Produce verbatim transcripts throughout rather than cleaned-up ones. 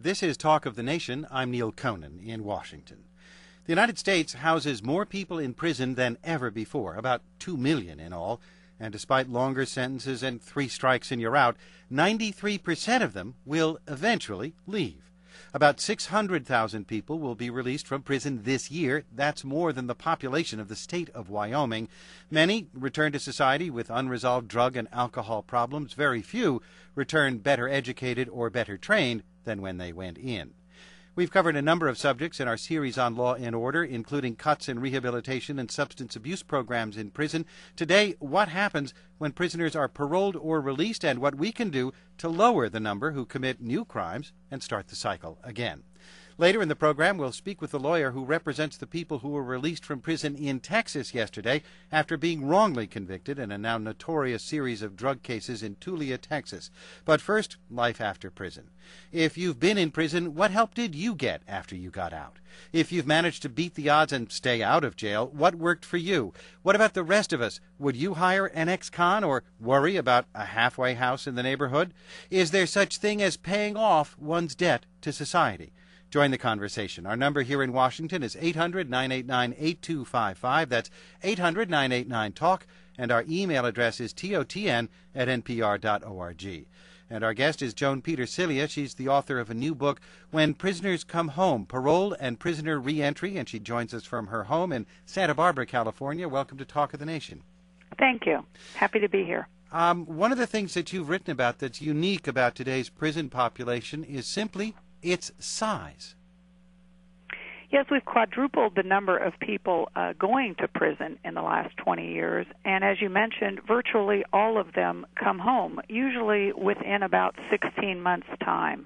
This is Talk of the Nation. I'm Neil Conan in Washington. The United States houses more people in prison than ever before, about two million in all, and despite longer sentences and three strikes and you're out, ninety-three percent of them will eventually leave. About six hundred thousand people will be released from prison this year. That's more than the population of the state of Wyoming. Many return to society with unresolved drug and alcohol problems. Very few return better educated or better trained than when they went in. We've covered a number of subjects in our series on law and order, including cuts in rehabilitation and substance abuse programs in prison. Today, what happens when prisoners are paroled or released, and what we can do to lower the number who commit new crimes and start the cycle again. Later in the program, we'll speak with the lawyer who represents the people who were released from prison in Texas yesterday after being wrongly convicted in a now notorious series of drug cases in Tulia, Texas. But first, life after prison. If you've been in prison, what help did you get after you got out? If you've managed to beat the odds and stay out of jail, what worked for you? What about the rest of us? Would you hire an ex-con or worry about a halfway house in the neighborhood? Is there such thing as paying off one's debt to society? Join the conversation. Our number here in Washington is eight hundred, nine eight nine, eight two five five. That's eight hundred, nine eight nine, talk. And our email address is totn at npr dot org. And our guest is Joan Petersilia. She's the author of a new book, When Prisoners Come Home, Parole and Prisoner Reentry. And she joins us from her home in Santa Barbara, California. Welcome to Talk of the Nation. Thank you. Happy to be here. Um, one of the things that you've written about that's unique about today's prison population is simply its size. Yes, we've quadrupled the number of people uh, going to prison in the last twenty years, and as you mentioned, virtually all of them come home, usually within about sixteen months' time.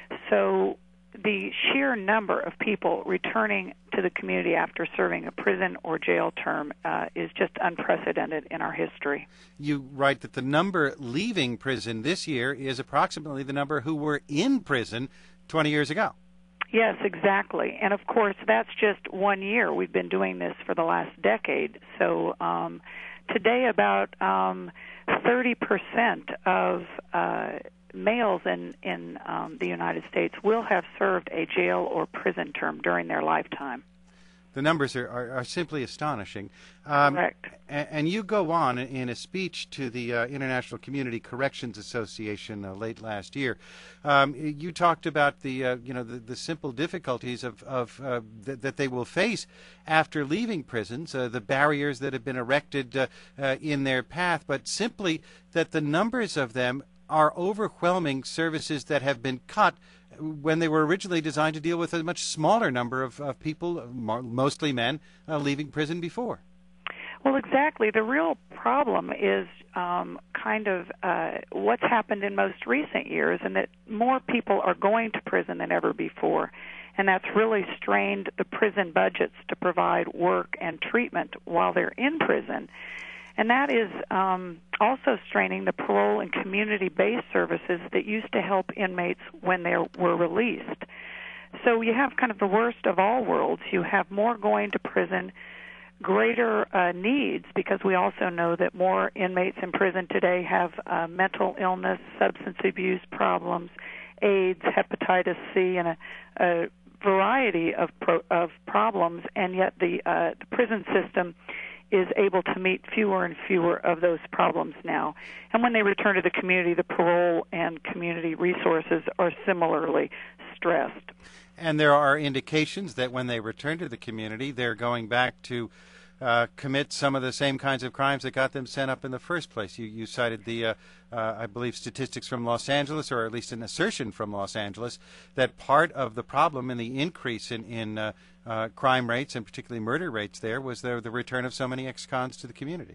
So the sheer number of people returning to the community after serving a prison or jail term uh, is just unprecedented in our history. You write that the number leaving prison this year is approximately the number who were in prison twenty years ago. Yes, exactly. And, of course, that's just one year. We've been doing this for the last decade. So um, today about um, thirty percent of uh, males in, in um, the United States will have served a jail or prison term during their lifetime. The numbers are, are, are simply astonishing. Um, Correct. And, and you go on in a speech to the uh, International Community Corrections Association uh, late last year. Um, you talked about the uh, you know the, the simple difficulties of, of uh, th- that they will face after leaving prisons, uh, the barriers that have been erected uh, uh, in their path, but simply that the numbers of them are overwhelming services that have been cut when they were originally designed to deal with a much smaller number of, of people, mostly men, uh, leaving prison before. Well, exactly. The real problem is um, kind of uh, what's happened in most recent years, and that more people are going to prison than ever before, and that's really strained the prison budgets to provide work and treatment while they're in prison. And that is um, also straining the parole and community-based services that used to help inmates when they were released. So you have kind of the worst of all worlds. You have more going to prison, greater uh, needs, because we also know that more inmates in prison today have uh, mental illness, substance abuse problems, AIDS, hepatitis C, and a, a variety of pro- of problems, and yet the, uh, the prison system is able to meet fewer and fewer of those problems now. And when they return to the community, the parole and community resources are similarly stressed. And there are indications that when they return to the community, they're going back to uh, commit some of the same kinds of crimes that got them sent up in the first place. You, you cited the, uh, uh, I believe, statistics from Los Angeles, or at least an assertion from Los Angeles, that part of the problem in the increase in, in uh, uh, crime rates, and particularly murder rates there, was the, the return of so many ex-cons to the community.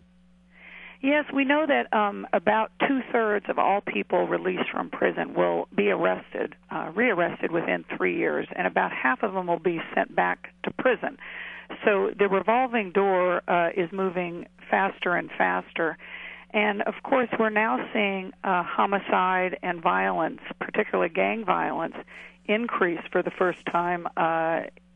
Yes, we know that um, about two-thirds of all people released from prison will be arrested, uh, rearrested within three years, and about half of them will be sent back to prison. So the revolving door uh, is moving faster and faster. And, of course, we're now seeing uh, homicide and violence, particularly gang violence, increase for the first time uh,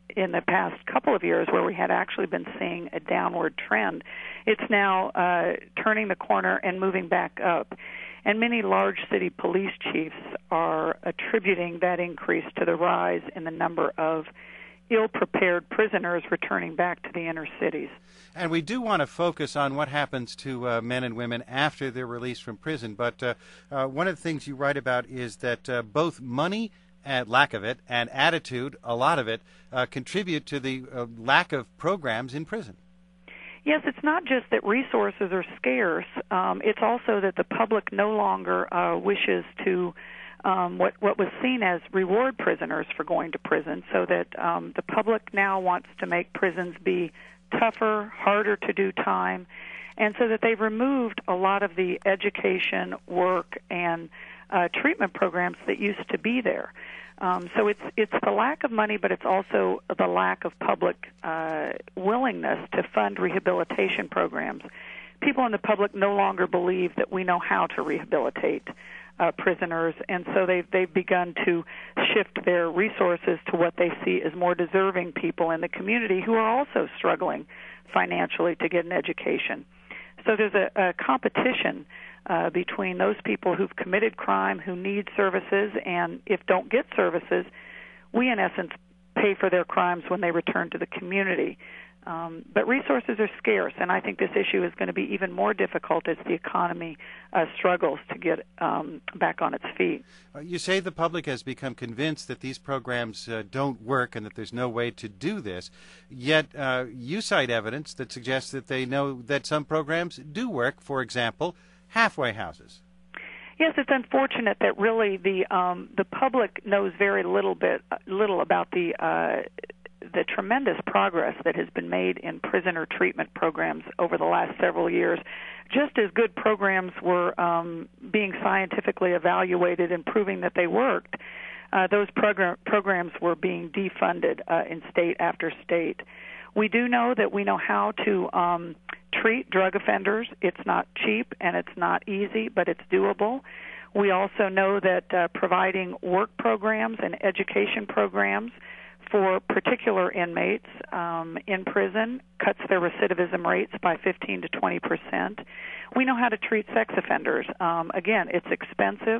in the past couple of years where we had actually been seeing a downward trend. It's now uh, turning the corner and moving back up. And many large city police chiefs are attributing that increase to the rise in the number of ill-prepared prisoners returning back to the inner cities. And we do want to focus on what happens to uh, men and women after they're released from prison. But uh, uh, one of the things you write about is that uh, both money and lack of it and attitude, a lot of it, uh, contribute to the uh, lack of programs in prison. Yes, it's not just that resources are scarce. Um, it's also that the public no longer uh, wishes to um, what what was seen as reward prisoners for going to prison, so that um, the public now wants to make prisons be tougher, harder to do time, and so that they've removed a lot of the education, work, and uh, treatment programs that used to be there. Um, so it's it's the lack of money, but it's also the lack of public uh, willingness to fund rehabilitation programs. People in the public no longer believe that we know how to rehabilitate uh, prisoners, and so they've they've begun to shift their resources to what they see as more deserving people in the community who are also struggling financially to get an education. So there's a, a competition uh, between those people who've committed crime, who need services, and if don't get services, we in essence pay for their crimes when they return to the community. Um, but resources are scarce, and I think this issue is going to be even more difficult as the economy uh, struggles to get um, back on its feet. Uh, you say the public has become convinced that these programs uh, don't work and that there's no way to do this, yet uh, you cite evidence that suggests that they know that some programs do work, for example, halfway houses. Yes, it's unfortunate that really the um, the public knows very little bit little about the uh, the tremendous progress that has been made in prisoner treatment programs over the last several years. Just as good programs were um, being scientifically evaluated and proving that they worked, uh, those program, programs were being defunded uh, in state after state. We do know that we know how to um, treat drug offenders. It's not cheap and it's not easy, but it's doable. We also know that uh, providing work programs and education programs for particular inmates um, in prison cuts their recidivism rates by fifteen to twenty percent. We know how to treat sex offenders. Um, again, it's expensive,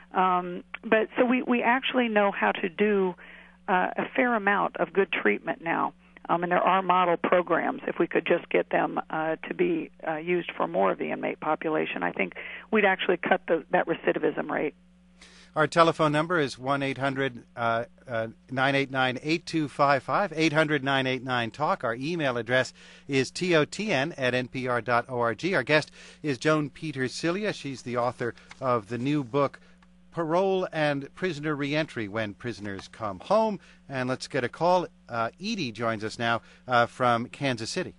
um, but so we, we actually know how to do uh, a fair amount of good treatment now. Um, and there are model programs. If we could just get them uh, to be uh, used for more of the inmate population, I think we'd actually cut the, that recidivism rate. Our telephone number is one eight hundred nine eight nine eight two five five, eight hundred nine eight nine talk. Our email address is totn at npr dot org. Our guest is Joan Peters-Cillia. She's the author of the new book, Parole and Prisoner Reentry, When Prisoners Come Home. And let's get a call. Uh, Edie joins us now uh, from Kansas City.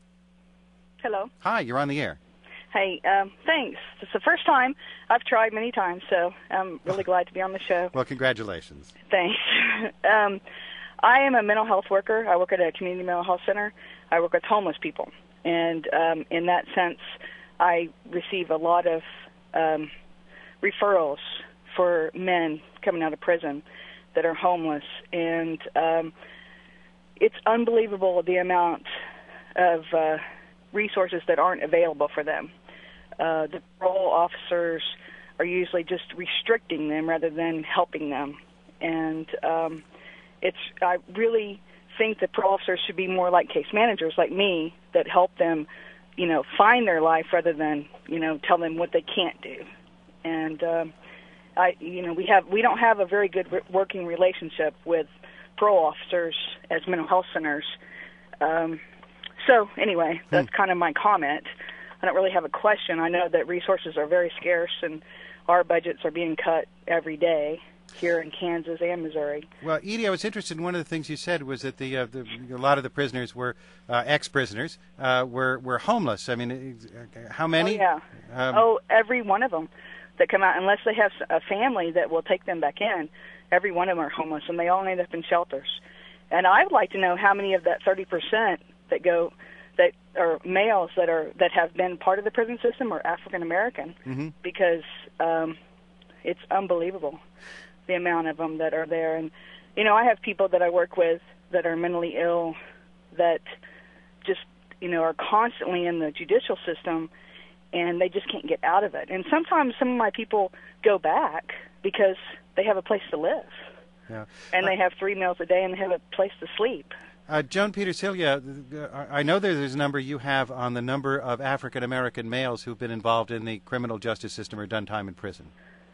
Hello. Hi, you're on the air. Hey, um, thanks. It's the first time. I've tried many times, so I'm really glad to be on the show. Well, congratulations. Thanks. um, I am a mental health worker. I work at a community mental health center. I work with homeless people. And um, in that sense, I receive a lot of um, referrals for men coming out of prison that are homeless. And um, it's unbelievable the amount of uh, resources that aren't available for them. Uh, the parole officers are usually just restricting them rather than helping them. And um, it's I really think that parole officers should be more like case managers like me that help them, you know, find their life rather than, you know, tell them what they can't do. And um, I, you know, we have we don't have a very good re- working relationship with parole officers as mental health centers. Um, so anyway, that's hmm. kind of my comment. I don't really have a question. I know that resources are very scarce, and our budgets are being cut every day here in Kansas and Missouri. Well, Edie, I was interested in one of the things you said was that the, uh, the a lot of the prisoners were uh, ex-prisoners, uh, were were homeless. I mean, how many? Oh, yeah. Um, oh, every one of them that come out, unless they have a family that will take them back in, every one of them are homeless, and they all end up in shelters. And I would like to know how many of that thirty percent that go that are males that are that have been part of the prison system are African American, mm-hmm. because um, it's unbelievable, the amount of them that are there. And, you know, I have people that I work with that are mentally ill that just, you know, are constantly in the judicial system, and they just can't get out of it. And sometimes some of my people go back because they have a place to live. Yeah. And uh, they have three meals a day, and they have a place to sleep. Uh, Joan Petersilia, I know there's a number you have on the number of African-American males who've been involved in the criminal justice system or done time in prison.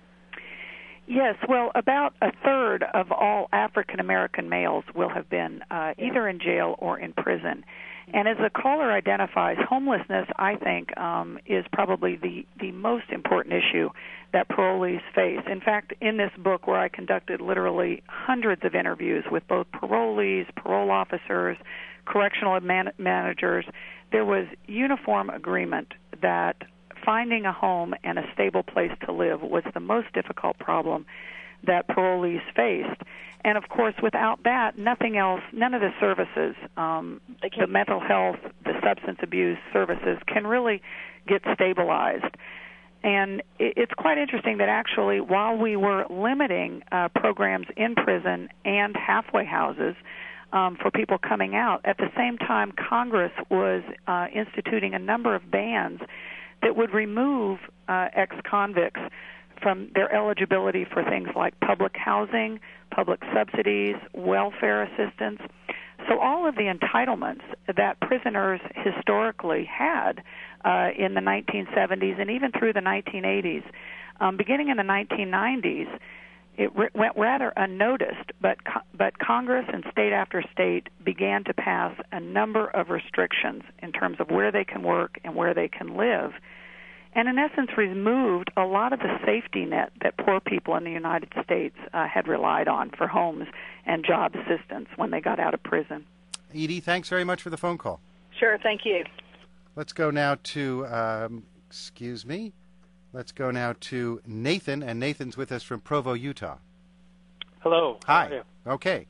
Yes, well, about a third of all African-American males will have been uh, either in jail or in prison. And as the caller identifies, homelessness, I think, um, is probably the, the most important issue that parolees face. In fact, in this book where I conducted literally hundreds of interviews with both parolees, parole officers, correctional man- managers, there was uniform agreement that finding a home and a stable place to live was the most difficult problem that parolees faced. And, of course, without that, nothing else, none of the services, um, the mental health, the substance abuse services can really get stabilized. And it's quite interesting that actually while we were limiting uh, programs in prison and halfway houses um, for people coming out, at the same time Congress was uh, instituting a number of bans that would remove uh, ex-convicts from their eligibility for things like public housing, public subsidies, welfare assistance. So all of the entitlements that prisoners historically had uh, in the nineteen seventies and even through the nineteen eighties, um, beginning in the nineteen nineties, it re- went rather unnoticed, but co- but Congress and state after state began to pass a number of restrictions in terms of where they can work and where they can live, and in essence removed a lot of the safety net that poor people in the United States uh, had relied on for homes and job assistance when they got out of prison. Edie, thanks very much for the phone call. Sure, thank you. Let's go now to, um, excuse me, let's go now to Nathan, and Nathan's with us from Provo, Utah. Hello. Hi. How are you? Okay.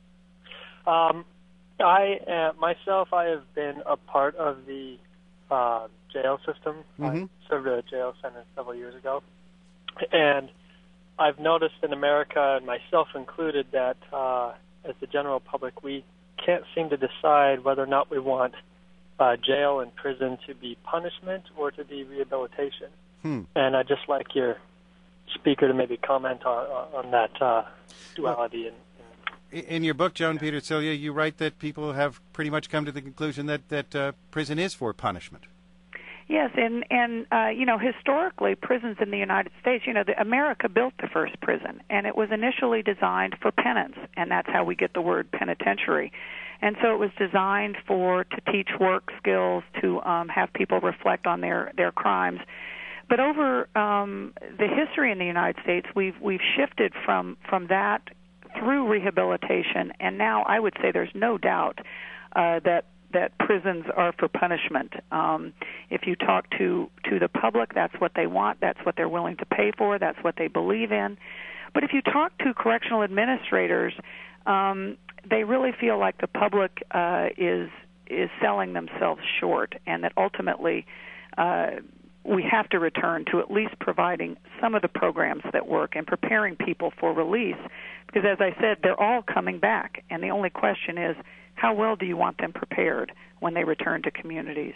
Um, I uh, myself, I have been a part of the uh, jail system. Mm-hmm. I served a jail sentence several years ago, and I've noticed in America, and myself included, that uh, as the general public, we can't seem to decide whether or not we want uh, jail and prison to be punishment or to be rehabilitation. Hmm. And I'd just like your speaker to maybe comment on, on that uh, duality. Well, in, in your book, Joan Petersilia, you write that people have pretty much come to the conclusion that, that uh, prison is for punishment. Yes, and, and uh, you know, historically, prisons in the United States, you know, the, America built the first prison, and it was initially designed for penance, and that's how we get the word penitentiary. And so it was designed for to teach work skills, to um, have people reflect on their, their crimes. But over um, the history in the United States, we've we've shifted from, from that through rehabilitation, and now I would say there's no doubt uh, that that prisons are for punishment. Um, if you talk to, to the public, that's what they want, that's what they're willing to pay for, that's what they believe in. But if you talk to correctional administrators, um, they really feel like the public uh, is is selling themselves short, and that ultimately uh, we have to return to at least providing some of the programs that work and preparing people for release. Because as I said, they're all coming back, and the only question is, how well do you want them prepared when they return to communities?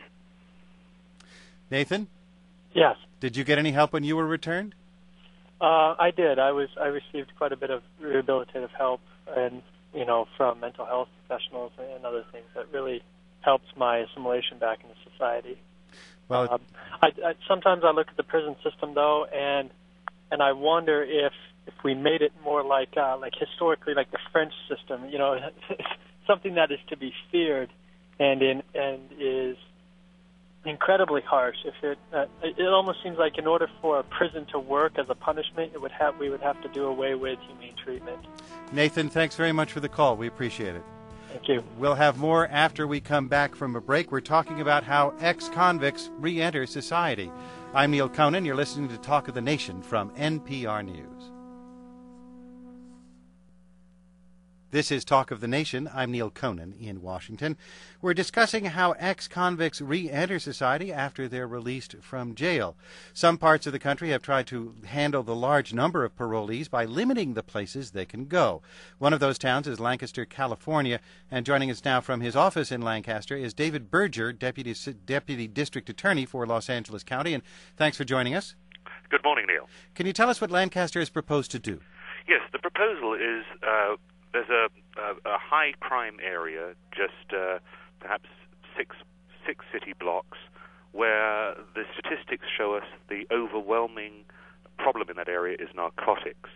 Nathan? yes. Did you get any help when you were returned? Uh, I did. I was. I received quite a bit of rehabilitative help, and you know, from mental health professionals and other things that really helped my assimilation back into society. Well, um, I, I, sometimes I look at the prison system though, and and I wonder if if we made it more like uh, like historically, like the French system. You know, something that is to be feared, and in and is incredibly harsh. If it, uh, it almost seems like in order for a prison to work as a punishment, it would have we would have to do away with humane treatment. Nathan, thanks very much for the call. We appreciate it. Thank you. We'll have more after we come back from a break. We're talking about how ex-convicts re-enter society. I'm Neil Conan. You're listening to Talk of the Nation from N P R News. This is Talk of the Nation. I'm Neil Conan in Washington. We're discussing how ex-convicts re-enter society after they're released from jail. Some parts of the country have tried to handle the large number of parolees by limiting the places they can go. One of those towns is Lancaster, California, and joining us now from his office in Lancaster is David Berger, Deputy, Deputy District Attorney for Los Angeles County, and thanks for joining us. Good morning, Neil. Can you tell us what Lancaster has proposed to do? Yes, the proposal is uh, there's a, a, a high crime area, just uh, perhaps six six city blocks, where the statistics show us the overwhelming problem in that area is narcotics.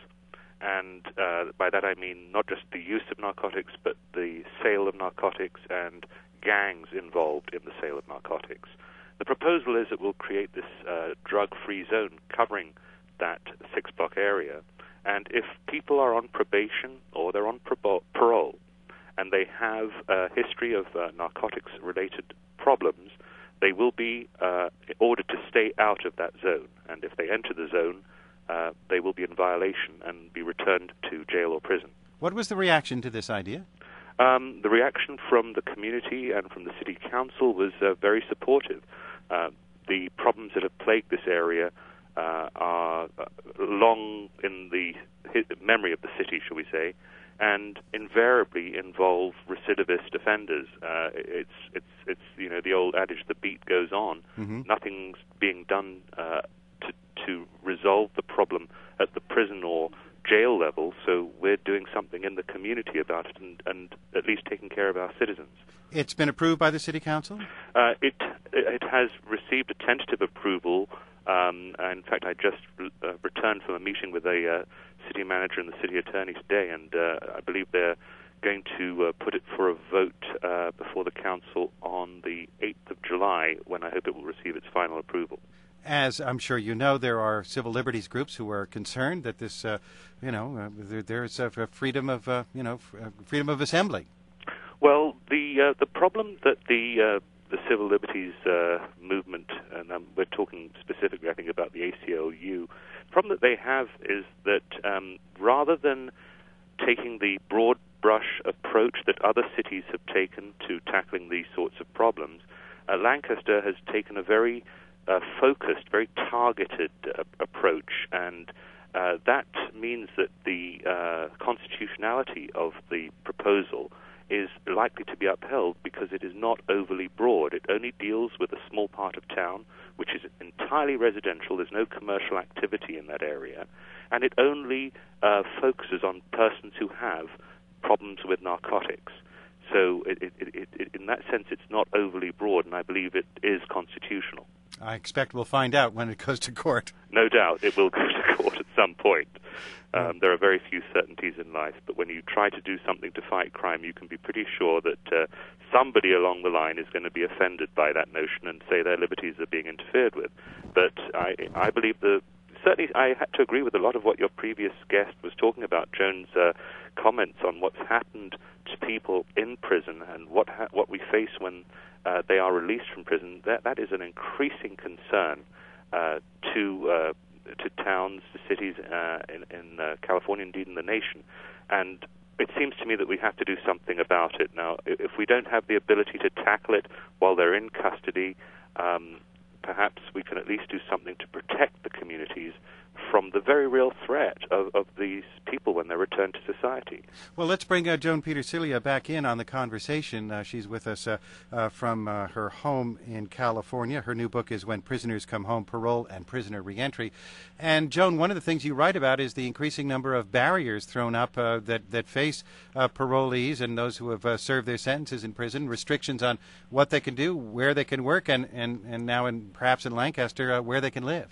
And uh, by that I mean not just the use of narcotics, but the sale of narcotics and gangs involved in the sale of narcotics. The proposal is that we'll create this uh, drug-free zone covering that six-block area. And if people are on probation or they're on parole and they have a history of uh, narcotics-related problems, they will be uh, ordered to stay out of that zone. And if they enter the zone, uh, they will be in violation and be returned to jail or prison. What was the reaction to this idea? Um, the reaction from the community and from the city council was uh, very supportive. Uh, the problems that have plagued this area uh, are uh, long in the memory of the city, shall we say, and invariably involve recidivist offenders. Uh, it's it's it's you know the old adage, the beat goes on. Mm-hmm. Nothing's being done uh, to to resolve the problem at the prison or jail level, so we're doing something in the community about it and, and at least taking care of our citizens. It's been approved by the City Council? Uh, it it has received a tentative approval. Um, in fact, I just uh, returned from a meeting with a uh, city manager and the city attorney today, and uh, I believe they're going to uh, put it for a vote uh, before the council on the eighth of July, when I hope it will receive its final approval. As I'm sure you know, there are civil liberties groups who are concerned that this, uh, you know, uh, there, there's a freedom of, uh, you know, freedom of assembly. Well, the uh, the problem that the uh, the civil liberties uh, movement, and um, we're talking specifically, I think, about the A C L U, the problem that they have is that um, rather than taking the broad brush approach that other cities have taken to tackling these sorts of problems, uh, Lancaster has taken a very uh, focused, very targeted uh, approach, and uh, that means that the uh, constitutionality of the proposal is likely to be upheld because it is not overly broad. It only deals with a small part of town, which is entirely residential. There's no commercial activity in that area. And it only uh, focuses on persons who have problems with narcotics. So it, it, it, it, in that sense, it's not overly broad, and I believe it is constitutional. I expect we'll find out when it goes to court. No doubt it will go to court at some point. Um, there are very few certainties in life, but when you try to do something to fight crime, you can be pretty sure that uh, somebody along the line is going to be offended by that notion and say their liberties are being interfered with. But I, I believe the certainly I had to agree with a lot of what your previous guest was talking about, Joan's uh, comments on what's happened to people in prison and what ha- what we face when uh, they are released from prison. That that is an increasing concern uh, to uh, to towns, to cities uh, in, in uh, California, indeed in the nation. And it seems to me that we have to do something about it. Now, if we don't have the ability to tackle it while they're in custody, um, perhaps we can at least do something to protect the communities from the very real threat of, of these people when they return to society. Well, let's bring uh, Joan Petersilia back in on the conversation. Uh, she's with us uh, uh, from uh, her home in California. Her new book is When Prisoners Come Home, Parole and Prisoner Reentry. And, Joan, one of the things you write about is the increasing number of barriers thrown up uh, that, that face uh, parolees and those who have uh, served their sentences in prison, restrictions on what they can do, where they can work, and, and, and now in, perhaps in Lancaster, uh, where they can live.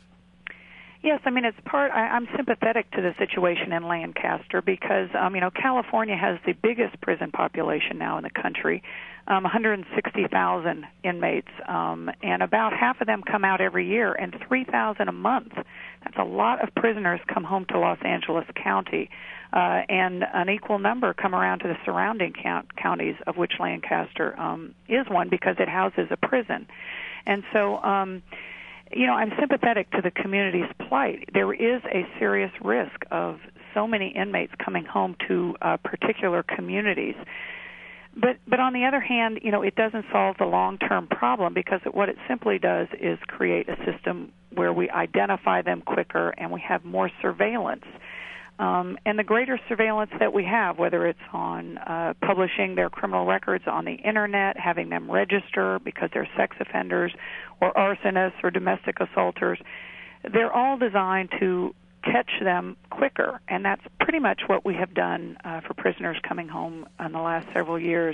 Yes, I mean, it's part, I, I'm sympathetic to the situation in Lancaster because, um, you know, California has the biggest prison population now in the country, um, one hundred sixty thousand inmates, um, and about half of them come out every year, and three thousand a month. That's a lot of prisoners come home to Los Angeles County, uh, and an equal number come around to the surrounding count, counties, of which Lancaster um, is one because it houses a prison. And so, um, you know, I'm sympathetic to the community's plight. There is a serious risk of so many inmates coming home to uh, particular communities. But but on the other hand, you know, it doesn't solve the long-term problem, because it, what it simply does is create a system where we identify them quicker and we have more surveillance. Um, and the greater surveillance that we have, whether it's on uh, publishing their criminal records on the Internet, having them register because they're sex offenders or arsonists or domestic assaulters, they're all designed to catch them quicker. And that's pretty much what we have done uh, for prisoners coming home in the last several years.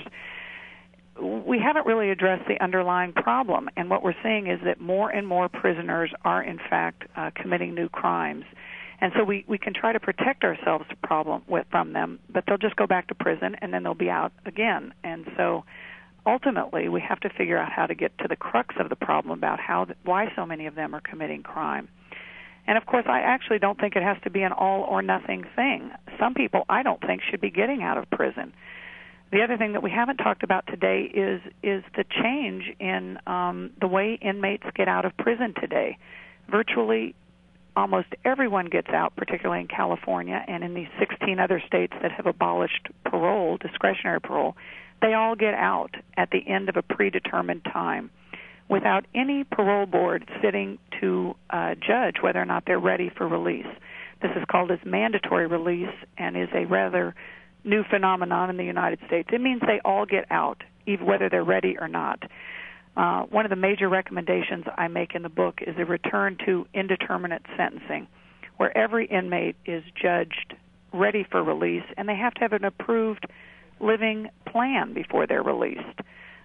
We haven't really addressed the underlying problem, and what we're seeing is that more and more prisoners are, in fact, uh, committing new crimes. And so we, we can try to protect ourselves problem with, from them, but they'll just go back to prison and then they'll be out again. And so ultimately we have to figure out how to get to the crux of the problem about how why so many of them are committing crime. And, of course, I actually don't think it has to be an all-or-nothing thing. Some people I don't think should be getting out of prison. The other thing that we haven't talked about today is is the change in um, the way inmates get out of prison today. Virtually almost everyone gets out, particularly in California and in these sixteen other states that have abolished parole, discretionary parole. They all get out at the end of a predetermined time without any parole board sitting to uh, judge whether or not they're ready for release. This is called as mandatory release and is a rather new phenomenon in the United States. It means they all get out, even whether they're ready or not. Uh, one of the major recommendations I make in the book is a return to indeterminate sentencing, where every inmate is judged ready for release, and they have to have an approved living plan before they're released.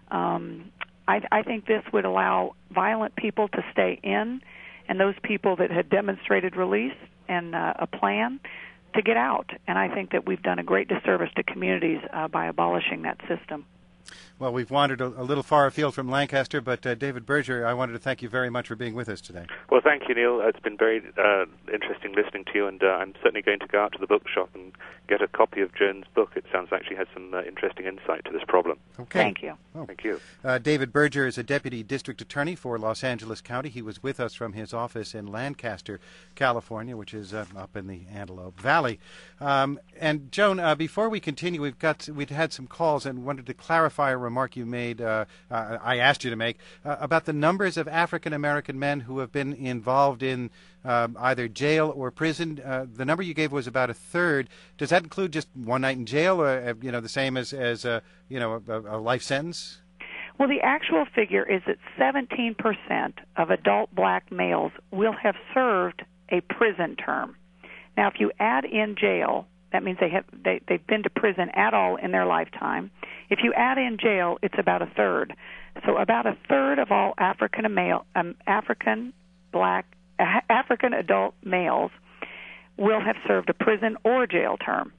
Um, I, I think this would allow violent people to stay in, and those people that had demonstrated release and uh, a plan to get out. And I think that we've done a great disservice to communities uh, by abolishing that system. Well, we've wandered a, a little far afield from Lancaster, but uh, David Berger, I wanted to thank you very much for being with us today. Well, thank you, Neil. It's been very uh, interesting listening to you, and uh, I'm certainly going to go out to the bookshop and get a copy of Joan's book. It sounds like she has some uh, interesting insight to this problem. Okay. Thank you. Oh. Thank you. Uh, David Berger is a deputy district attorney for Los Angeles County. He was with us from his office in Lancaster, California, which is uh, up in the Antelope Valley. Um, and Joan, uh, before we continue, we've got we've had some calls and wanted to clarify a remark you made. Uh, uh, I asked you to make uh, about the numbers of African American men who have been involved in um, either jail or prison. Uh, the number you gave was about a third. Does that include just one night in jail, or uh, you know, the same as as uh, you know a, a life sentence? Well, the actual figure is that seventeen percent of adult black males will have served a prison term. Now, if you add in jail, that means they have they, they've been to prison at all in their lifetime. If you add in jail, it's about a third. So about a third of all African male, um, African black, uh, African adult males will have served a prison or jail term.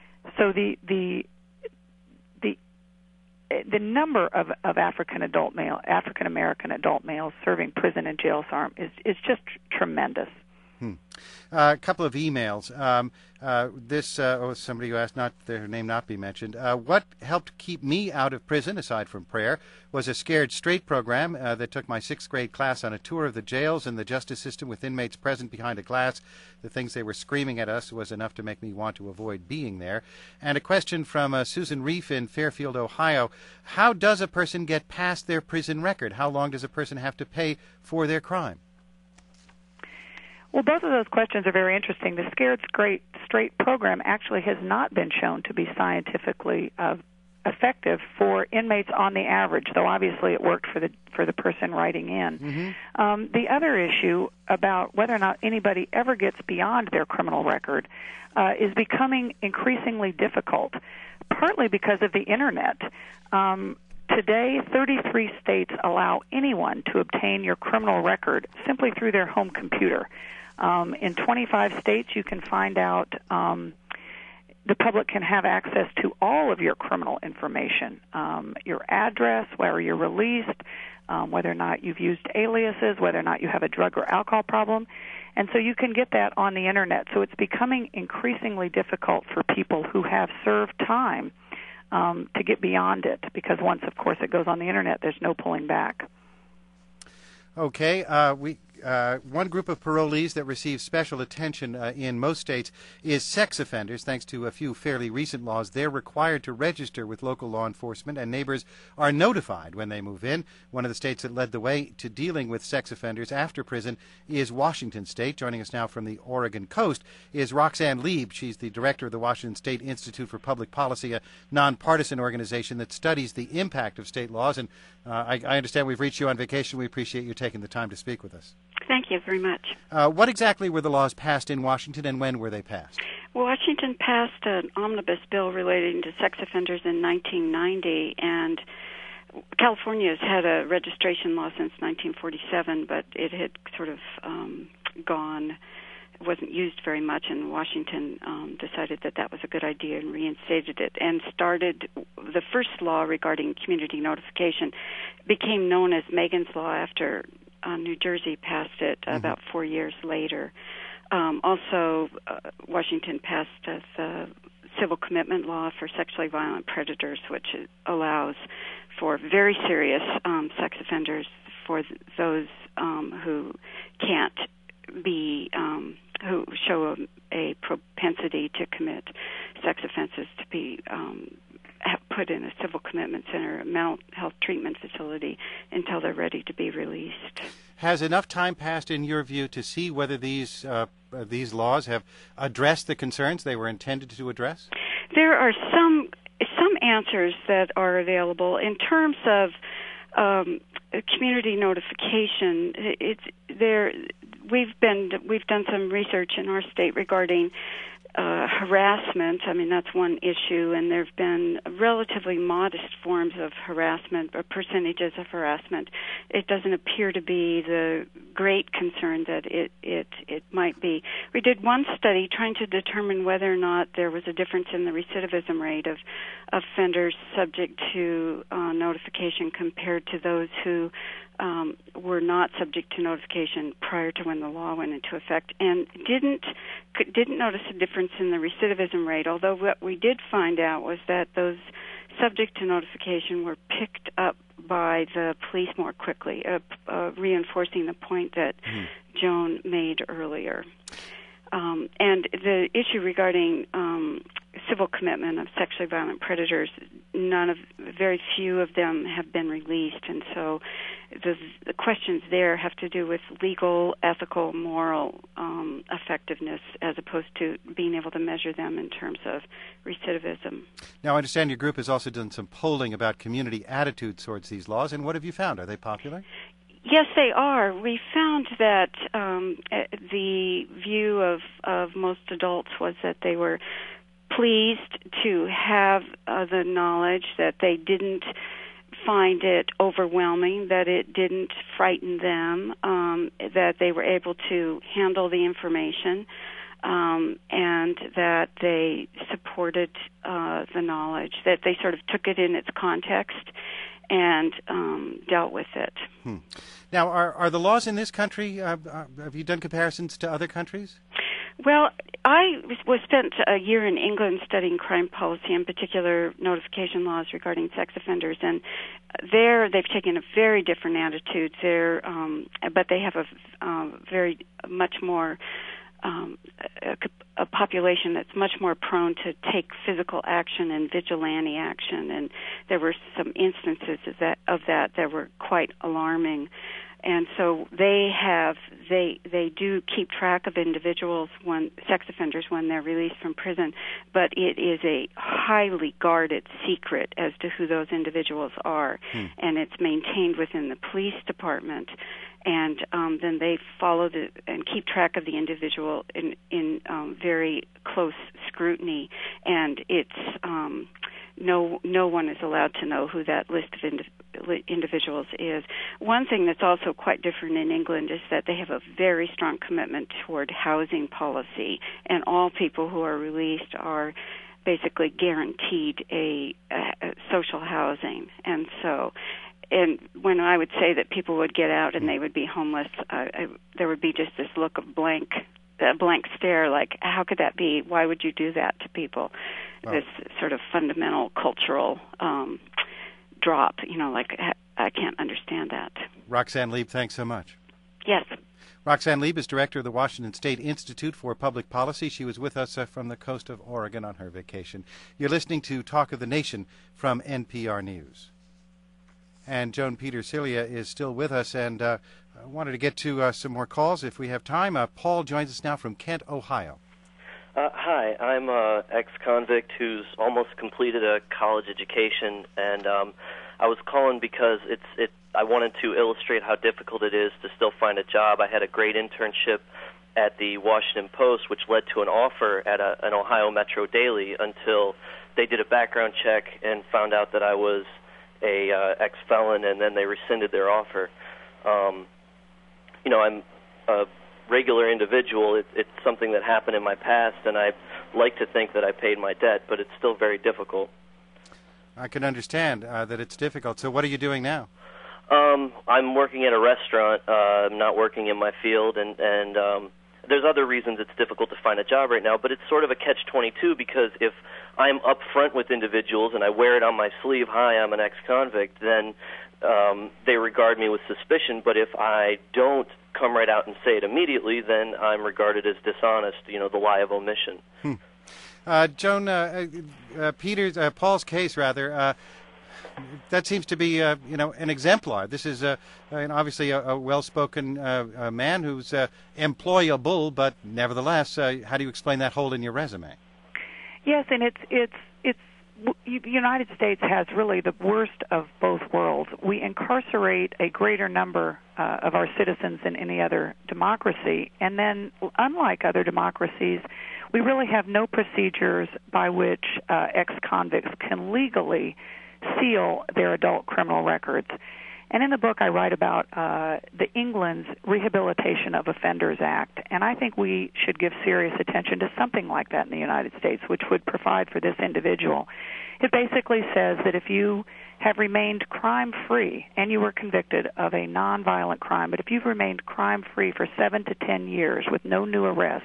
So the the the the number of, of African adult male, African American adult males serving prison and jail term is is just tr- tremendous. Hmm. Uh, a couple of emails. Um, uh, this, uh, oh, somebody who asked not their name not be mentioned. Uh, what helped keep me out of prison, aside from prayer, was a Scared Straight program uh, that took my sixth grade class on a tour of the jails and the justice system with inmates present behind a glass. The things they were screaming at us was enough to make me want to avoid being there. And a question from uh, Susan Reef in Fairfield, Ohio. How does a person get past their prison record? How long does a person have to pay for their crime? Well, both of those questions are very interesting. The Scared Straight, Straight program actually has not been shown to be scientifically uh, effective for inmates on the average, though obviously it worked for the for the person writing in. Mm-hmm. Um, the other issue about whether or not anybody ever gets beyond their criminal record uh, is becoming increasingly difficult, partly because of the Internet. Um, Today, thirty-three states allow anyone to obtain your criminal record simply through their home computer. Um, in twenty-five states, you can find out, um, the public can have access to all of your criminal information, um, your address, where you're released, um, whether or not you've used aliases, whether or not you have a drug or alcohol problem. And so you can get that on the Internet. So it's becoming increasingly difficult for people who have served time Um, to get beyond it, because once, of course, it goes on the Internet, there's no pulling back. Okay, uh, we uh, one group of parolees that receives special attention uh, in most states is sex offenders. Thanks to a few fairly recent laws, they're required to register with local law enforcement, and neighbors are notified when they move in. One of the states that led the way to dealing with sex offenders after prison is Washington State. Joining us now from the Oregon coast is Roxanne Lieb. She's the director of the Washington State Institute for Public Policy, a nonpartisan organization that studies the impact of state laws. And uh, I, I understand we've reached you on vacation. We appreciate you taking the time to speak with us. Thank you very much. Uh, what exactly were the laws passed in Washington, and when were they passed? Washington passed an omnibus bill relating to sex offenders in nineteen ninety, and California has had a registration law since nineteen forty-seven, but it had sort of um, gone, wasn't used very much, and Washington um, decided that that was a good idea and reinstated it and started the first law regarding community notification. Became known as Megan's Law after uh, New Jersey passed it mm-hmm. about four years later. Um, also, uh, Washington passed uh, the civil commitment law for sexually violent predators, which allows for very serious um, sex offenders, for th- those um, who can't be, um, who show a, a propensity to commit sex offenses, to be um, put in a civil commitment center, a mental health treatment facility, until they're ready to be released. Has enough time passed, in your view, to see whether these uh, these laws have addressed the concerns they were intended to address? There are some some answers that are available in terms of um, community notification. It's there. We've been we've done some research in our state regarding uh, harassment. I mean, that's one issue, and there have been relatively modest forms of harassment, or percentages of harassment. It doesn't appear to be the great concern that it it it might be. We did one study trying to determine whether or not there was a difference in the recidivism rate of offenders subject to uh, notification compared to those who Um, were not subject to notification prior to when the law went into effect, and didn't didn't notice a difference in the recidivism rate. Although what we did find out was that those subject to notification were picked up by the police more quickly, uh, uh, reinforcing the point that mm. Joan made earlier. Um, and the issue regarding um, civil commitment of sexually violent predators, none of, very few of them have been released, and so the, the questions there have to do with legal, ethical, moral um, effectiveness, as opposed to being able to measure them in terms of recidivism. Now, I understand your group has also done some polling about community attitudes towards these laws, and what have you found? Are they popular? Yes, they are. We found that um, the view of, of most adults was that they were pleased to have uh, the knowledge, that they didn't find it overwhelming, that it didn't frighten them, um, that they were able to handle the information, um, and that they supported uh, the knowledge, that they sort of took it in its context and um, dealt with it. Hmm. Now, are are the laws in this country, uh, uh, have you done comparisons to other countries? Well, I was, was spent a year in England studying crime policy, in particular notification laws regarding sex offenders, and there they've taken a very different attitude. There, um, but they have a uh, very much more um, a, a population that's much more prone to take physical action and vigilante action, and there were some instances of that of that that were quite alarming. And so they have they they do keep track of individuals, when sex offenders, when they're released from prison, but it is a highly guarded secret as to who those individuals are, hmm. and it's maintained within the police department. And um, then they follow the and keep track of the individual in in um, very close scrutiny, and it's um, no no one is allowed to know who that list of indiv- individuals is. One thing that's also quite different in England is that they have a very strong commitment toward housing policy, and all people who are released are basically guaranteed a, a, a social housing. And so, and when I would say that people would get out and they would be homeless, uh, I, there would be just this look of blank, a blank stare, like, how could that be? Why would you do that to people? Wow. This sort of fundamental cultural um, drop, you know, like, I can't understand that. Roxanne Lieb, thanks so much. Yes. Roxanne Lieb is director of the Washington State Institute for Public Policy. She was with us uh, from the coast of Oregon on her vacation. You're listening to Talk of the Nation from N P R News. And Joan Petersilia is still with us, and uh, I wanted to get to uh, some more calls if we have time. Uh, Paul joins us now from Kent, Ohio. Uh, hi, I'm an ex-convict who's almost completed a college education, and um, I was calling because it's it. I wanted to illustrate how difficult it is to still find a job. I had a great internship at the Washington Post, which led to an offer at a, an Ohio Metro Daily until they did a background check and found out that I was a uh, ex-felon, and then they rescinded their offer. Um, you know, I'm a regular individual. It, it's something that happened in my past, and I like to think that I paid my debt, but it's still very difficult. I can understand uh, that it's difficult. So what are you doing now? Um, I'm working at a restaurant. Uh, I'm not working in my field, and, and um, there's other reasons it's difficult to find a job right now, but it's sort of a catch twenty-two because if I'm up front with individuals and I wear it on my sleeve, hi, I'm an ex-convict, then um, they regard me with suspicion, but if I don't come right out and say it immediately, then I'm regarded as dishonest, you know, the lie of omission. Hmm. Uh, Joan, uh, uh, Peter's, uh, Paul's case, rather, uh, that seems to be, uh, you know, an exemplar. This is uh, uh, obviously a, a well-spoken uh, a man who's uh, employable, but nevertheless, uh, how do you explain that hole in your resume? Yes, and it's it's it's the United States has really the worst of both worlds. We incarcerate a greater number uh, of our citizens than any other democracy, and then, unlike other democracies, we really have no procedures by which uh, ex-convicts can legally seal their adult criminal records. And in the book, I write about uh, the England's Rehabilitation of Offenders Act, and I think we should give serious attention to something like that in the United States, which would provide for this individual. It basically says that if you have remained crime-free and you were convicted of a nonviolent crime, but if you've remained crime-free for seven to ten years with no new arrests,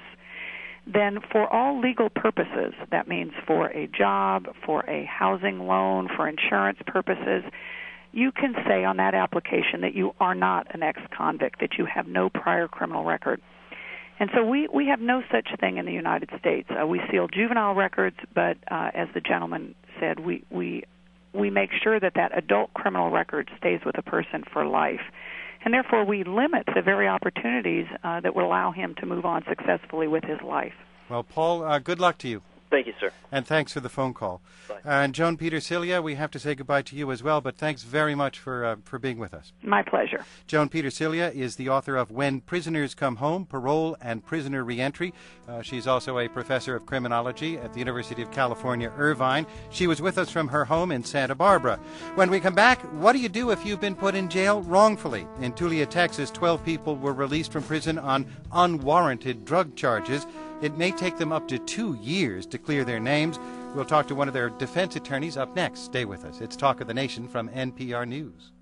then for all legal purposes, that means for a job, for a housing loan, for insurance purposes, you can say on that application that you are not an ex-convict, that you have no prior criminal record. And so we, we have no such thing in the United States. Uh, we seal juvenile records, but uh, as the gentleman said, we, we, we make sure that that adult criminal record stays with a person for life. And therefore we limit the very opportunities uh, that will allow him to move on successfully with his life. Well, Paul, uh, good luck to you. Thank you, sir. And thanks for the phone call. Bye. Uh, and Joan Petersilia, we have to say goodbye to you as well, but thanks very much for uh, for being with us. My pleasure. Joan Petersilia is the author of When Prisoners Come Home, Parole and Prisoner Reentry. Uh, she's also a professor of criminology at the University of California, Irvine. She was with us from her home in Santa Barbara. When we come back, what do you do if you've been put in jail wrongfully? In Tulia, Texas, twelve people were released from prison on unwarranted drug charges. It may take them up to two years to clear their names. We'll talk to one of their defense attorneys up next. Stay with us. It's Talk of the Nation from N P R News.